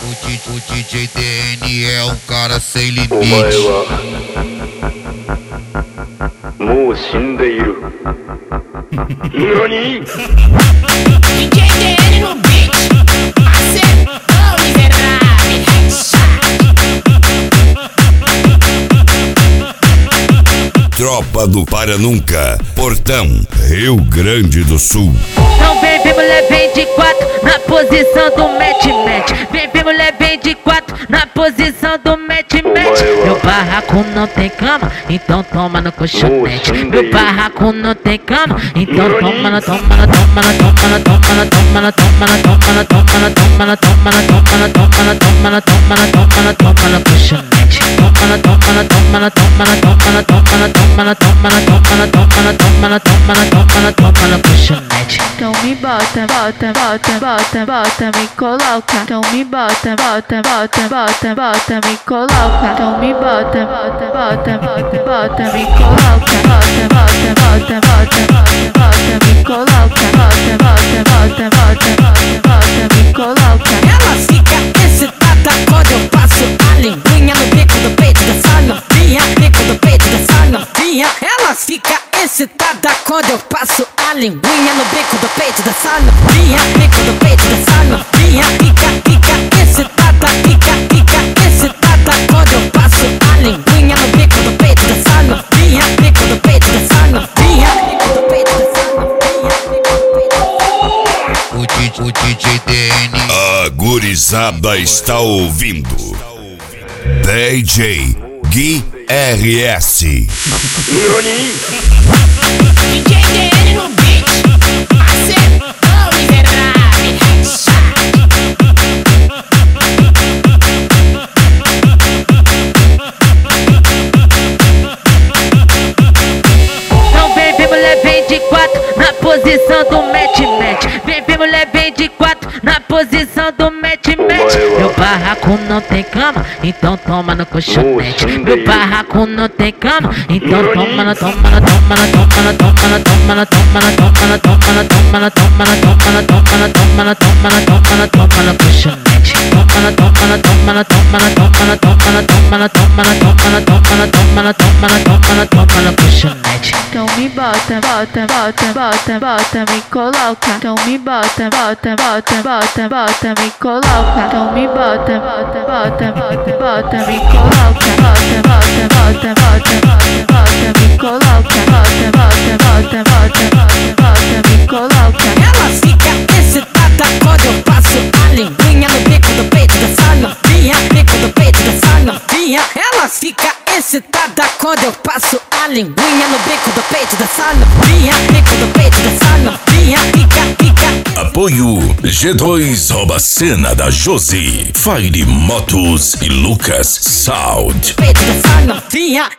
O DJ DN é um cara sem limite. お前はもう死んでいる。何？ DJ DN no beat. Acertou, miserável. Tropa do Para Nunca, Portão, Rio Grande do Sul. Não vem, mulher, vem de quatro na posição do match. Vem, mulher, vem de quatro na posição do match. Meu barraco não tem cama, então toma no colchonete. Meu barraco não tem cama, então toma no colchonete. Então me bota, me coloca. Então me bota, me coloca. Então me bota, me coloca. Me coloca, me coloca. Ela fica excitada quando eu passo a linguinha no bico do peito dessa novinha. Bico do peito dessa novinha. Ela fica excitada quando eu passo a linguinha no bico do peito dessa novinha. Bico do peito dessa novinha. Fica excitada, fica excitada quando eu passo a linguinha no bico do peito dessa novinha. Bico do peito dessa novinha. Bico do peito dessa novinha. O DJ DN. A gurizada está ouvindo. DJ Gui RS. DJ DN no beat. Acertou, miserável. Não vem, mulher, vem de quatro na posição do match. Vem, mulher, vem de quatro na posição do match. Meu barraco não tem cama, então toma no colchonete. Meu barraco não tem cama, então toma no colchonete. Então me bota, me coloca. Então me bota, me coloca. Então me bota, me coloca. Me coloca, me coloca. Ela fica excitada quando eu passo a linguinha no bico do peito dessa novinha. Bico do peito dessa novinha. Ela fica excitada quando eu passo a linguinha no bico do peito dessa novinha. Bico do peito dessa novinha. Fica Apoio G2 Rouba Cena da Josi, Fire Motos e Lucas Sound. peito dessa novinha.